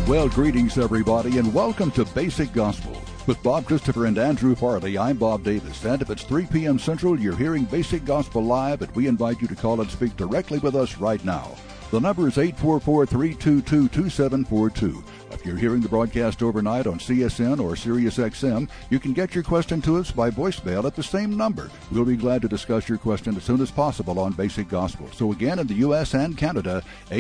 Well, greetings, everybody, and welcome to Basic Gospel. With Bob Christopher and Andrew Farley, I'm Bob Davis, and if it's 3 p.m. Central, you're hearing Basic Gospel live, and we invite you to call and speak directly with us right now. The number is 844-322-2742. If you're hearing the broadcast overnight on CSN or SiriusXM, you can get your question to us by voicemail at the same number. We'll be glad to discuss your question as soon as possible on Basic Gospel. So again, in the U.S. and Canada,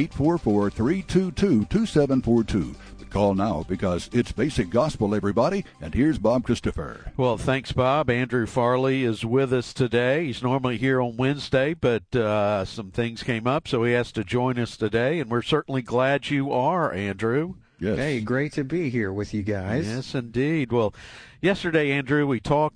844-322-2742. Call now because it's Basic Gospel, everybody, and here's Bob Christopher. Well, thanks, Bob. Andrew Farley is with us today. He's normally here on Wednesday, but some things came up, so he has to join us today, and we're certainly glad you are, Andrew. Yes. Hey, great to be here with you guys. Yes, indeed. Well, yesterday, Andrew, we talked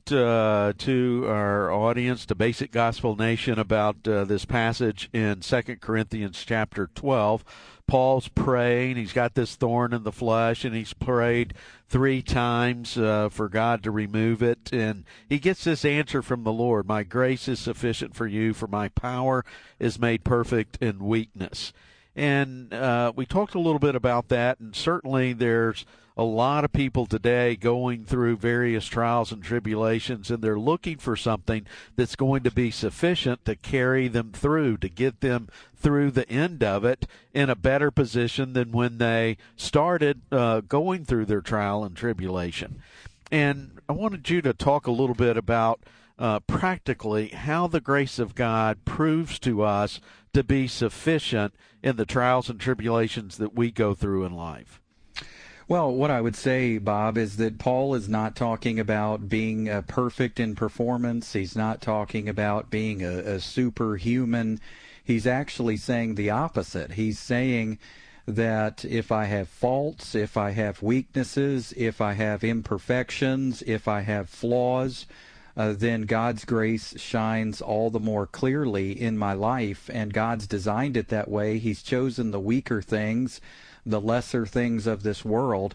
to our audience, to Basic Gospel Nation, about this passage in 2 Corinthians chapter 12. Paul's praying. He's got this thorn in the flesh, and he's prayed 3 times for God to remove it. And he gets this answer from the Lord: my grace is sufficient for you, for my power is made perfect in weakness. And we talked a little bit about that, and certainly there's a lot of people today going through various trials and tribulations, and they're looking for something that's going to be sufficient to carry them through, to get them through the end of it in a better position than when they started going through their trial and tribulation. And I wanted you to talk a little bit about practically how the grace of God proves to us to be sufficient in the trials and tribulations that we go through in life. Well, what I would say, Bob, is that Paul is not talking about being perfect in performance. He's not talking about being a superhuman. He's actually saying the opposite. He's saying that if I have faults, if I have weaknesses, if I have imperfections, if I have flaws, then God's grace shines all the more clearly in my life, and God's designed it that way. He's chosen the weaker things, the lesser things of this world.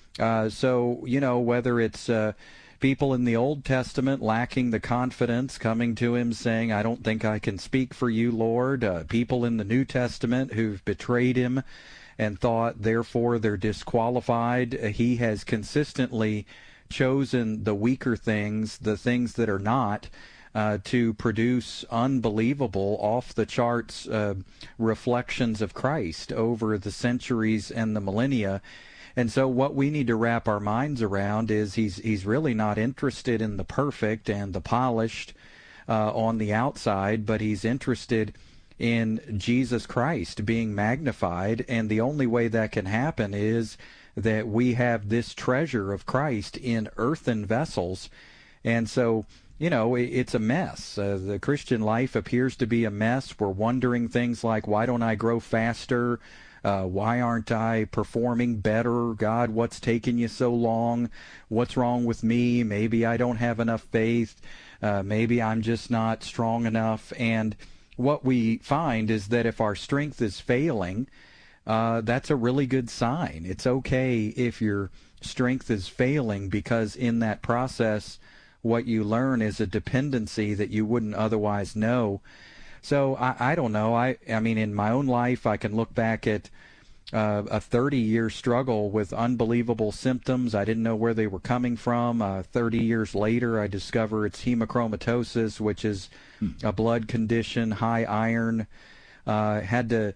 So, whether it's people in the Old Testament lacking the confidence, coming to him saying, I don't think I can speak for you, Lord. People in the New Testament who've betrayed him and thought, therefore, they're disqualified. He has consistently chosen the weaker things, the things that are not, to produce unbelievable, off-the-charts reflections of Christ over the centuries and the millennia. And so what we need to wrap our minds around is he's really not interested in the perfect and the polished on the outside, but he's interested in Jesus Christ being magnified, and the only way that can happen is that we have this treasure of Christ in earthen vessels. And so, it's a mess. The Christian life appears to be a mess. We're wondering things like, why don't I grow faster? Why aren't I performing better? God, what's taking you so long? What's wrong with me? Maybe I don't have enough faith. Maybe I'm just not strong enough. And what we find is that if our strength is failing, that's a really good sign. It's okay if your strength is failing, because in that process, what you learn is a dependency that you wouldn't otherwise know. So I don't know. I mean, in my own life, I can look back at a 30-year struggle with unbelievable symptoms. I didn't know where they were coming from. 30 years later, I discover it's hemochromatosis, which is a blood condition, high iron. Had to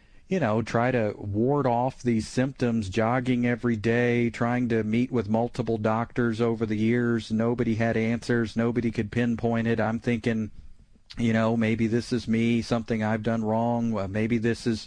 try to ward off these symptoms, jogging every day, trying to meet with multiple doctors over the years. Nobody had answers. Nobody could pinpoint it. I'm thinking, maybe this is me, something I've done wrong. Maybe this is,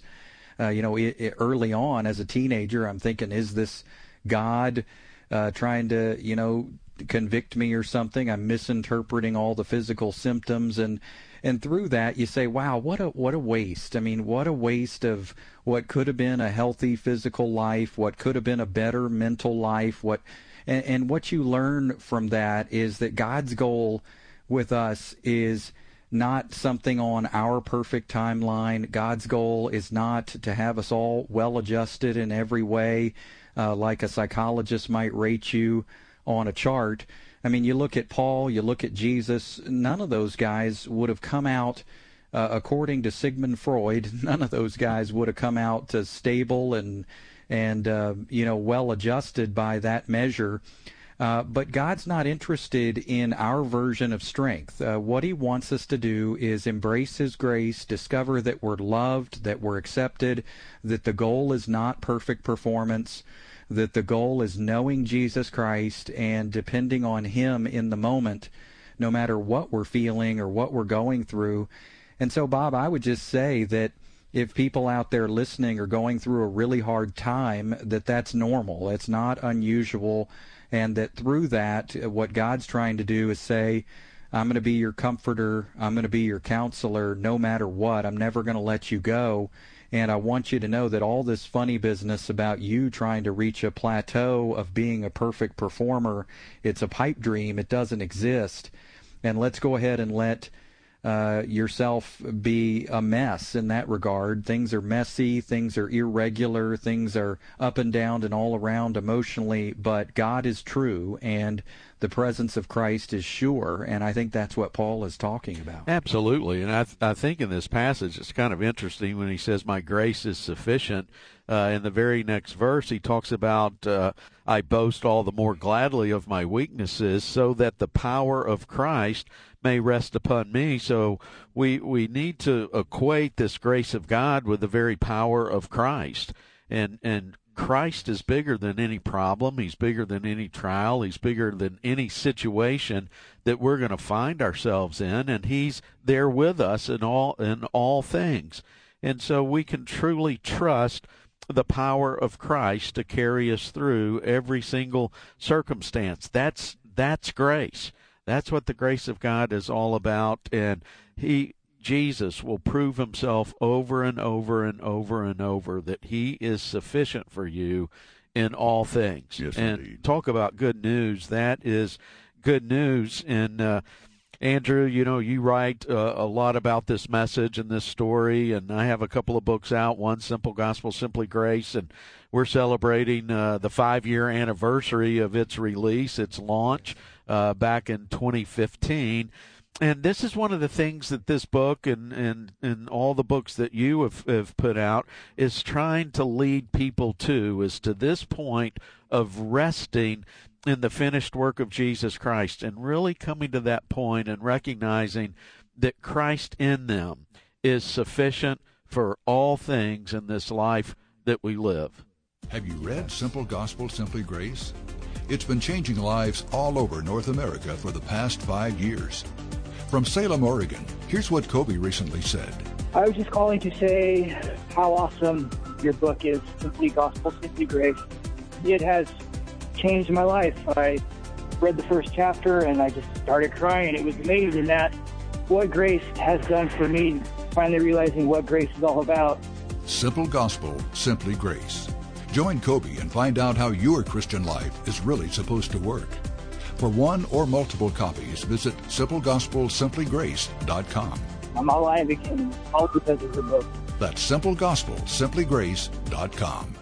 early on as a teenager, I'm thinking, is this God trying to, convict me or something? I'm misinterpreting all the physical symptoms, and through that you say, wow, what a waste. I mean, what a waste of what could have been a healthy physical life, what could have been a better mental life. And what you learn from that is that God's goal with us is not something on our perfect timeline. God's goal is not to have us all well-adjusted in every way, like a psychologist might rate you on a chart. I mean, you look at Paul, you look at Jesus, none of those guys would have come out, according to Sigmund Freud, none of those guys would have come out stable and and well adjusted by that measure. But God's not interested in our version of strength. What He wants us to do is embrace His grace, discover that we're loved, that we're accepted, that the goal is not perfect performance, that the goal is knowing Jesus Christ and depending on Him in the moment, no matter what we're feeling or what we're going through. And so, Bob, I would just say that if people out there listening are going through a really hard time, that's normal. It's not unusual. And that through that, what God's trying to do is say, I'm going to be your comforter, I'm going to be your counselor, no matter what. I'm never going to let you go. And I want you to know that all this funny business about you trying to reach a plateau of being a perfect performer, it's a pipe dream. It doesn't exist. And let's go ahead and let yourself be a mess in that regard. Things are messy, things are irregular, things are up and down and all around emotionally, but God is true and the presence of Christ is sure, and I think that's what Paul is talking about. Absolutely, and I think in this passage it's kind of interesting when he says, my grace is sufficient. In the very next verse, he talks about, I boast all the more gladly of my weaknesses, so that the power of Christ may rest upon me. So we need to equate this grace of God with the very power of Christ. And Christ is bigger than any problem. He's bigger than any trial. He's bigger than any situation that we're going to find ourselves in, and He's there with us in all things. And so we can truly trust the power of Christ to carry us through every single circumstance. That's grace. That's what the grace of God is all about, and Jesus will prove Himself over and over and over and over that He is sufficient for you in all things. Yes, and indeed. Talk about good news. That is good news. And Andrew, you write a lot about this message and this story, and I have a couple of books out, one, Simple Gospel, Simply Grace, and we're celebrating the 5-year anniversary of its release, its launch back in 2015. And this is one of the things that this book and all the books that you have put out is trying to lead people to, is to this point of resting in the finished work of Jesus Christ and really coming to that point and recognizing that Christ in them is sufficient for all things in this life that we live. Have you read Simple Gospel, Simply Grace? It's been changing lives all over North America for the past 5 years. From Salem, Oregon, here's what Kobe recently said. I was just calling to say how awesome your book is, Simply Gospel, Simply Grace. It has changed my life. I read the first chapter and I just started crying. It was amazing that what grace has done for me, finally realizing what grace is all about. Simple Gospel, Simply Grace. Join Kobe and find out how your Christian life is really supposed to work. For one or multiple copies, visit simplegospelsimplygrace.com. I'm alive again, all because of the book. That's simplegospelsimplygrace.com.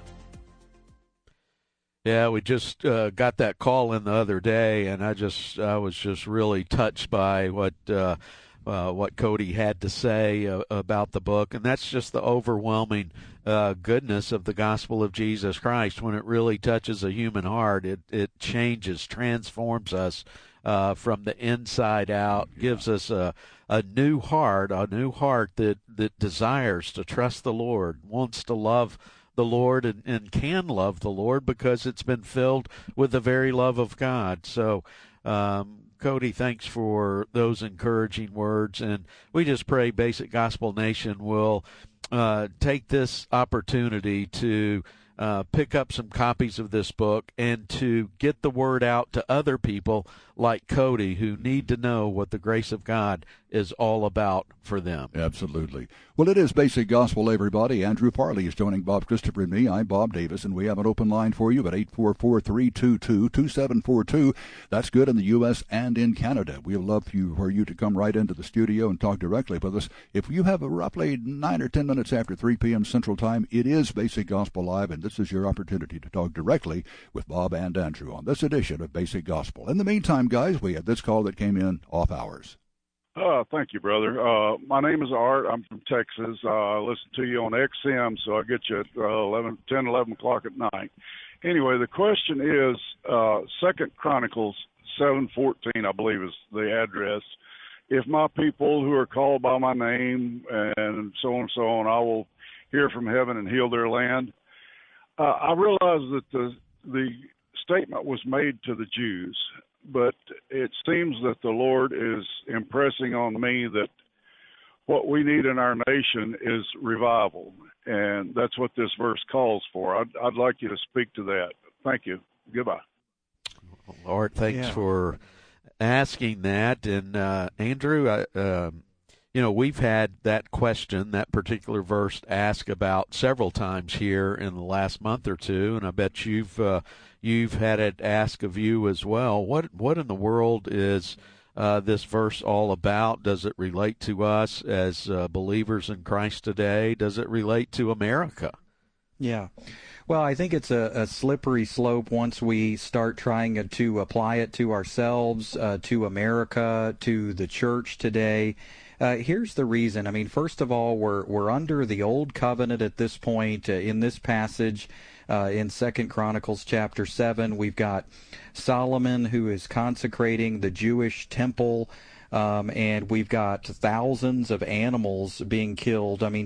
Yeah, we just got that call in the other day, and I was just really touched by what Cody had to say about the book, and that's just the overwhelming goodness of the gospel of Jesus Christ. When it really touches a human heart, it changes, transforms us from the inside out, gives us a new heart that desires to trust the Lord, wants to love the Lord and can love the Lord because it's been filled with the very love of God. So, Cody, thanks for those encouraging words, and we just pray Basic Gospel Nation will take this opportunity to pick up some copies of this book and to get the word out to other people like Cody who need to know what the grace of God is all about for them. Absolutely. Well, it is Basic Gospel, everybody. Andrew Farley is joining Bob Christopher and me. I'm Bob Davis, and we have an open line for you at 844-322-2742. That's good in the U.S. and in Canada. We'd love for you to come right into the studio and talk directly with us. If you have roughly 9 or 10 minutes after 3 p.m. Central Time, it is Basic Gospel Live, and this is your opportunity to talk directly with Bob and Andrew on this edition of Basic Gospel. In the meantime, guys, we had this call that came in off hours. Thank you, brother. My name is Art. I'm from Texas. I listen to you on XM, so I get you at 11 o'clock at night. Anyway, the question is, 2 Chronicles 7:14, I believe is the address. If my people who are called by my name and so on, I will hear from heaven and heal their land. I realize that the statement was made to the Jews, but it seems that the Lord is impressing on me that what we need in our nation is revival, and that's what this verse calls for. I'd like you to speak to that. Thank you. Goodbye. Art, thanks for asking that. And Andrew, we've had that question, that particular verse, asked about several times here in the last month or two, and I bet you've had it asked of you as well. What in the world is this verse all about? Does it relate to us as believers in Christ today? Does it relate to America? Yeah. Well, I think it's a slippery slope once we start trying to apply it to ourselves, to America, to the church today. Here's the reason. I mean, first of all, we're under the old covenant at this point. In this passage, in 2 Chronicles chapter 7, we've got Solomon who is consecrating the Jewish temple, and we've got thousands of animals being killed. I mean,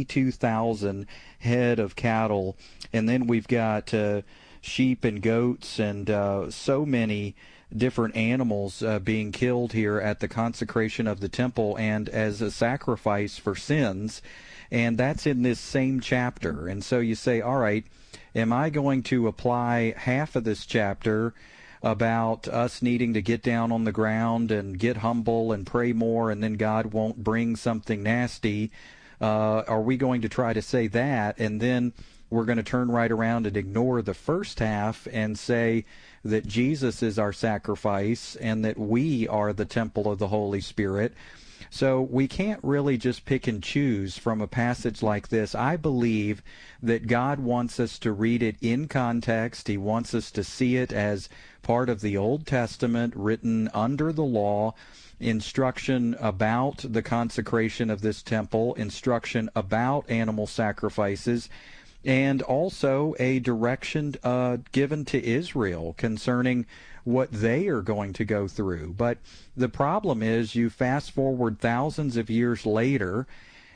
22,000 head of cattle, and then we've got sheep and goats and so many different animals being killed here at the consecration of the temple and as a sacrifice for sins. And that's in this same chapter. And so you say, all right, am I going to apply half of this chapter about us needing to get down on the ground and get humble and pray more, and then God won't bring something nasty? Are we going to try to say that, and then we're going to turn right around and ignore the first half and say that Jesus is our sacrifice and that we are the temple of the Holy Spirit? So we can't really just pick and choose from a passage like this. I believe that God wants us to read it in context. He wants us to see it as part of the Old Testament written under the law, instruction about the consecration of this temple, instruction about animal sacrifices, and also a direction given to Israel concerning what they are going to go through. But the problem is, you fast forward thousands of years later,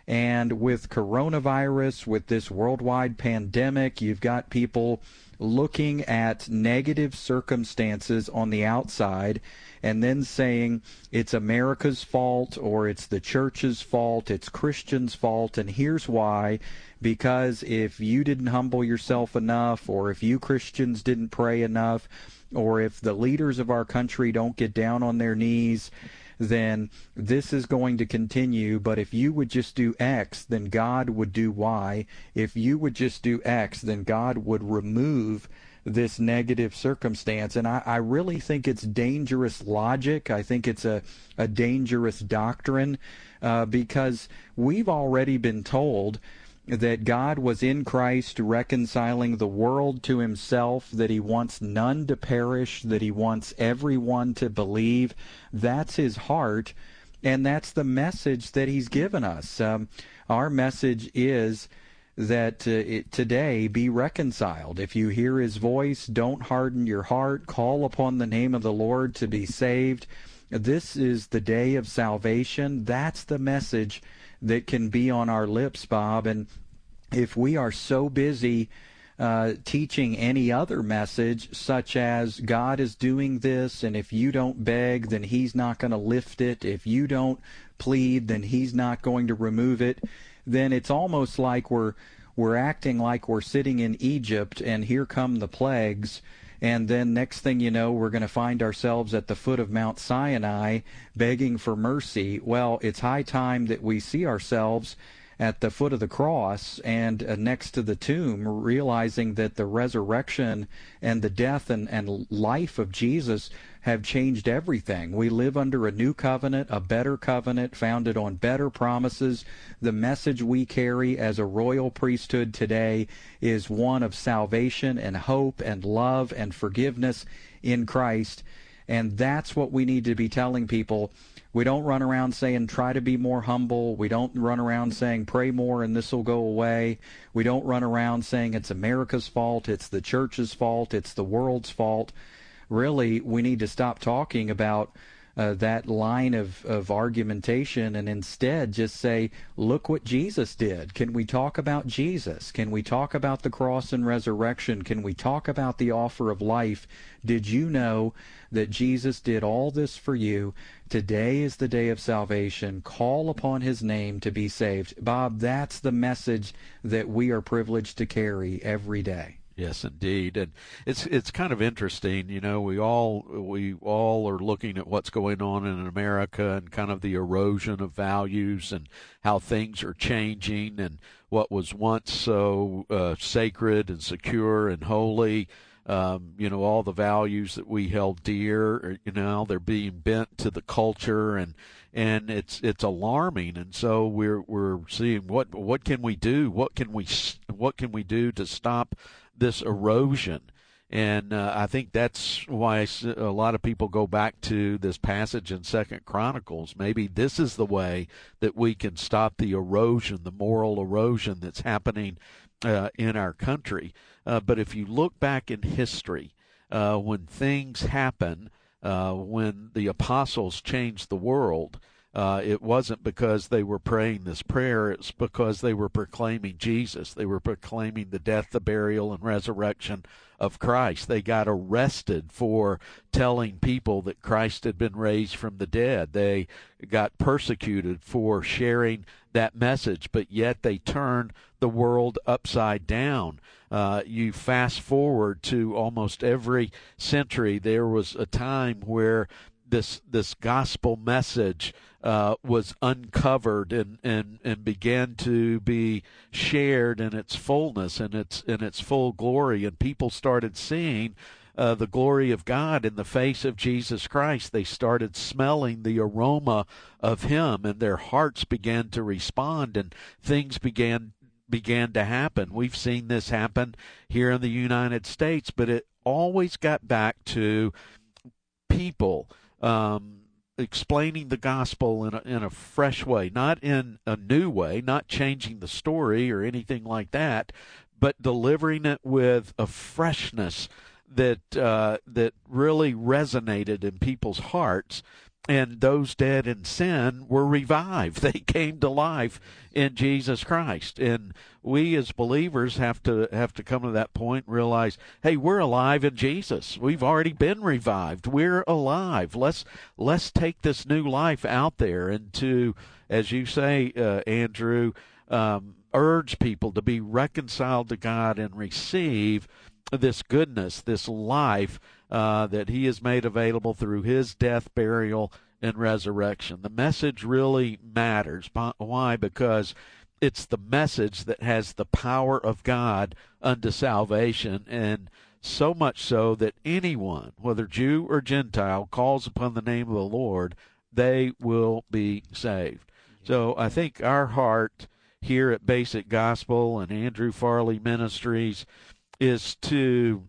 and with coronavirus, with this worldwide pandemic, you've got people looking at negative circumstances on the outside and then saying it's America's fault, or it's the church's fault, it's Christians' fault, and here's why. Because if you didn't humble yourself enough, or if you Christians didn't pray enough, or if the leaders of our country don't get down on their knees, then this is going to continue. But if you would just do X, then God would do Y. If you would just do X, then God would remove this negative circumstance. And I really think it's dangerous logic. I think it's a dangerous doctrine, because we've already been told that God was in Christ reconciling the world to himself, that he wants none to perish, that he wants everyone to believe. That's his heart, and that's the message that he's given us. Our message is that today, be reconciled. If you hear his voice, don't harden your heart. Call upon the name of the Lord to be saved. This is the day of salvation. That's the message that can be on our lips, Bob. And if we are so busy teaching any other message, such as God is doing this, and if you don't beg, then he's not going to lift it. If you don't plead, then he's not going to remove it. Then it's almost like we're acting like we're sitting in Egypt, and here come the plagues. And then next thing you know, we're going to find ourselves at the foot of Mount Sinai begging for mercy. Well, it's high time that we see ourselves at the foot of the cross and next to the tomb, realizing that the resurrection and the death and life of Jesus have changed everything. We live under a new covenant, a better covenant, founded on better promises. The message we carry as a royal priesthood today is one of salvation and hope and love and forgiveness in Christ. And that's what we need to be telling people. We don't run around saying, try to be more humble. We don't run around saying, pray more and this will go away. We don't run around saying it's America's fault, it's the church's fault, it's the world's fault. Really, we need to stop talking about that line of argumentation and instead just say, look what Jesus did. Can we talk about Jesus? Can we talk about the cross and resurrection? Can we talk about the offer of life? Did you know that Jesus did all this for you? Today is the day of salvation. Call upon his name to be saved. Bob, that's the message that we are privileged to carry every day. Yes, indeed, and it's kind of interesting. You know, we all are looking at what's going on in America and kind of the erosion of values and how things are changing, and what was once so sacred and secure and holy. You know, all the values that we held dear, you know, they're being bent to the culture, and it's alarming. And so we're seeing what can we do? What can we do to stop this erosion? And I think that's why a lot of people go back to this passage in 2 Chronicles. Maybe this is the way that we can stop the erosion, the moral erosion that's happening in our country. But if you look back in history, when things happen, when the apostles changed the world, it wasn't because they were praying this prayer. It's because they were proclaiming Jesus. They were proclaiming the death, the burial, and resurrection of Christ. They got arrested for telling people that Christ had been raised from the dead. They got persecuted for sharing that message, but yet they turned the world upside down. You fast forward to almost every century, there was a time where this gospel message was uncovered and began to be shared in its fullness and its full glory, and people started seeing the glory of God in the face of Jesus Christ. They started smelling the aroma of him, and their hearts began to respond, and things began to happen. We've seen this happen here in the United States, but it always got back to people explaining the gospel in a fresh way, not in a new way, not changing the story or anything like that, but delivering it with a freshness that really resonated in people's hearts. And those dead in sin were revived. They came to life in Jesus Christ. And we as believers have to come to that point and realize, hey, we're alive in Jesus. We've already been revived. We're alive. Let's take this new life out there and to, as you say, Andrew, urge people to be reconciled to God and receive this goodness, this life that he has made available through his death, burial, and resurrection. The message really matters. Why? Because it's the message that has the power of God unto salvation, and so much so that anyone, whether Jew or Gentile, calls upon the name of the Lord, they will be saved. So I think our heart here at Basic Gospel and Andrew Farley Ministries is to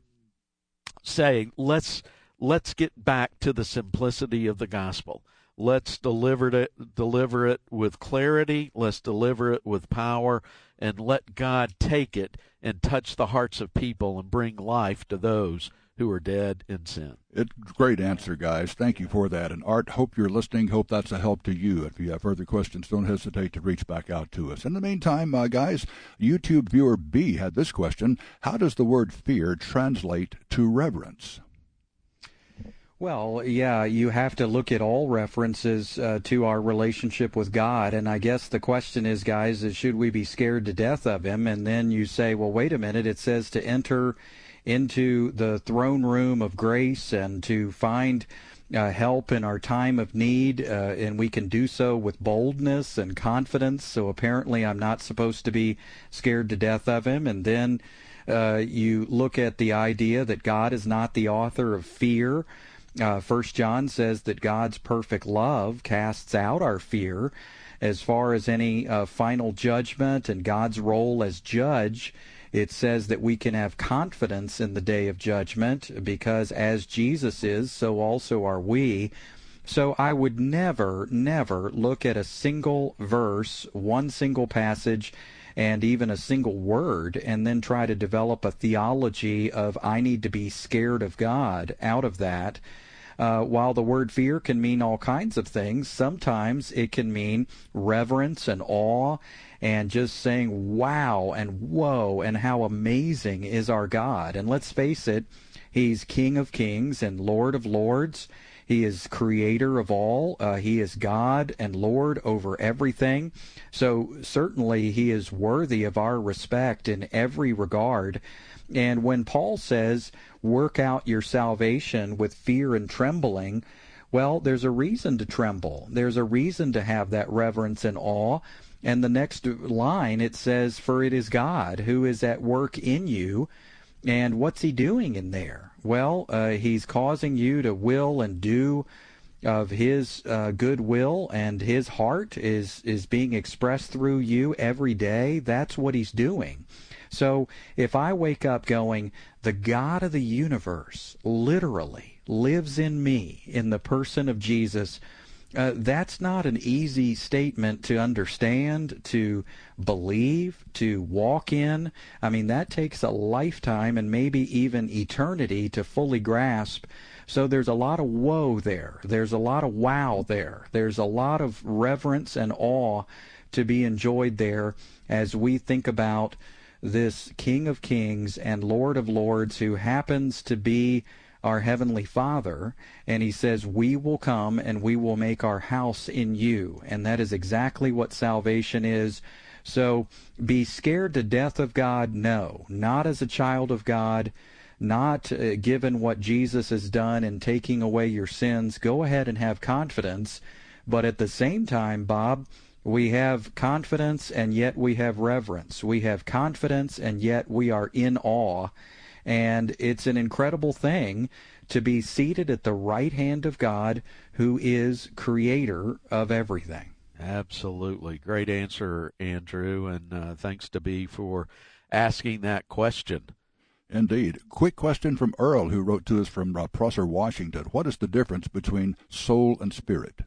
say, let's get back to the simplicity of the gospel. Let's deliver it with clarity. Let's deliver it with power, and let God take it and touch the hearts of people and bring life to those who are dead in sin. It's a great answer, guys. Thank you for that. And Art, hope you're listening. Hope that's a help to you. If you have further questions, don't hesitate to reach back out to us. In the meantime, guys, YouTube viewer B had this question: how does the word fear translate to reverence? Well, yeah, you have to look at all references to our relationship with God. And I guess the question is, guys, is should we be scared to death of him? And then you say, well, wait a minute, it says to enter into the throne room of grace and to find help in our time of need, and we can do so with boldness and confidence. So apparently I'm not supposed to be scared to death of him. And then you look at the idea that God is not the author of fear. 1 John says that God's perfect love casts out our fear. As far as any final judgment and God's role as judge, It says that we can have confidence in the day of judgment because as Jesus is, so also are we. So I would never look at a single verse, one single passage, and even a single word, and then try to develop a theology of I need to be scared of God out of that. While the word fear can mean all kinds of things, sometimes it can mean reverence and awe and just saying wow and whoa and how amazing is our God. And let's face it, He's King of Kings and Lord of Lords. He is creator of all. He is God and Lord over everything. So certainly He is worthy of our respect in every regard. And when Paul says, work out your salvation with fear and trembling, well, there's a reason to tremble. There's a reason to have that reverence and awe. And the next line, it says, for it is God who is at work in you. And what's He doing in there? Well, He's causing you to will and do of His good will, and His heart is being expressed through you every day. That's what He's doing. So if I wake up going, the God of the universe literally lives in me, in the person of Jesus, that's not an easy statement to understand, to believe, to walk in. I mean, that takes a lifetime and maybe even eternity to fully grasp. So there's a lot of woe there. There's a lot of wow there. There's a lot of reverence and awe to be enjoyed there as we think about this King of Kings and Lord of Lords who happens to be our Heavenly Father, and He says, we will come and we will make our house in you. And that is exactly what salvation is. So be scared to death of God? No, not as a child of God, not given what Jesus has done in taking away your sins. Go ahead and have confidence. But at the same time, Bob, we have confidence and yet we have reverence. We have confidence and yet we are in awe. And it's an incredible thing to be seated at the right hand of God, who is creator of everything. Absolutely. Great answer, Andrew, and thanks to B for asking that question. Indeed. Quick question from Earl, who wrote to us from Prosser, Washington. What is the difference between soul and spirit?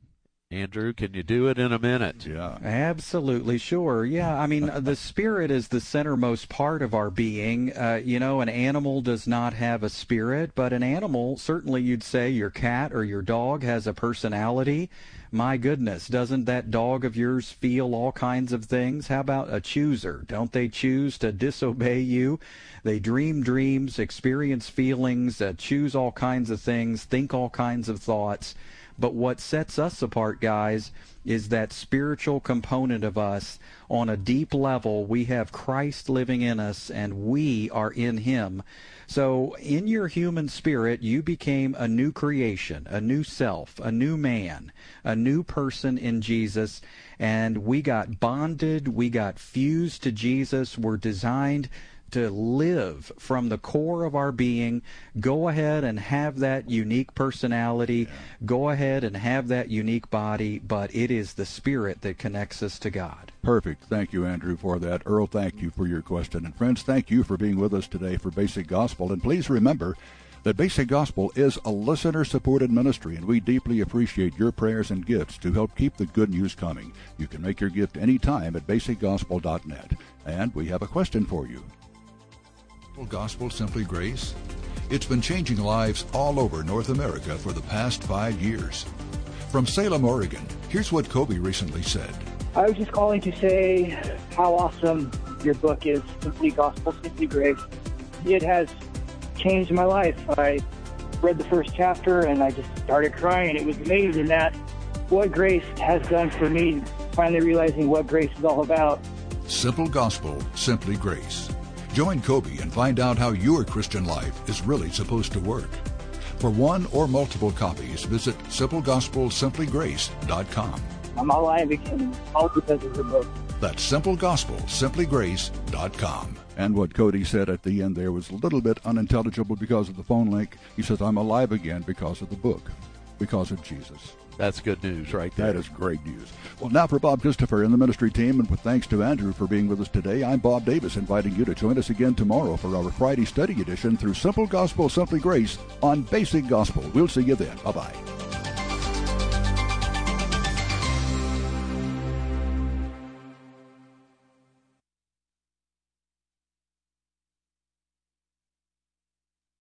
Andrew, can you do it in a minute? Yeah. Absolutely, sure. Yeah, I mean, the spirit is the centermost part of our being. An animal does not have a spirit, but an animal, certainly you'd say your cat or your dog has a personality. My goodness, doesn't that dog of yours feel all kinds of things? How about a chooser? Don't they choose to disobey you? They dream dreams, experience feelings, choose all kinds of things, think all kinds of thoughts. But what sets us apart, guys, is that spiritual component of us. On a deep level, we have Christ living in us, and we are in Him. So in your human spirit, you became a new creation, a new self, a new man, a new person in Jesus, and we got bonded, we got fused to Jesus. We're designed to live from the core of our being. Go ahead and have that unique personality. Yeah. Go ahead and have that unique body, but it is the Spirit that connects us to God. Perfect. Thank you, Andrew, for that. Earl, thank you for your question. And friends, thank you for being with us today for Basic Gospel. And please remember that Basic Gospel is a listener-supported ministry, and we deeply appreciate your prayers and gifts to help keep the good news coming. You can make your gift anytime at basicgospel.net. And we have a question for you. Gospel Simply Grace? It's been changing lives all over North America for the past 5 years. From Salem, Oregon, here's what Kobe recently said. I was just calling to say how awesome your book is, Simply Gospel, Simply Grace. It has changed my life. I read the first chapter and I just started crying. It was amazing that what grace has done for me, finally realizing what grace is all about. Simple Gospel, Simply Grace. Join Kobe and find out how your Christian life is really supposed to work. For one or multiple copies, visit simplegospelsimplygrace.com. I'm alive again, all because of the book. That's simplegospelsimplygrace.com. And what Cody said at the end there was a little bit unintelligible because of the phone link. He says, I'm alive again because of the book, because of Jesus. That's good news right there. That is great news. Well, now for Bob Christopher and the ministry team, and with thanks to Andrew for being with us today, I'm Bob Davis, inviting you to join us again tomorrow for our Friday study edition through Simple Gospel, Simply Grace on Basic Gospel. We'll see you then. Bye-bye.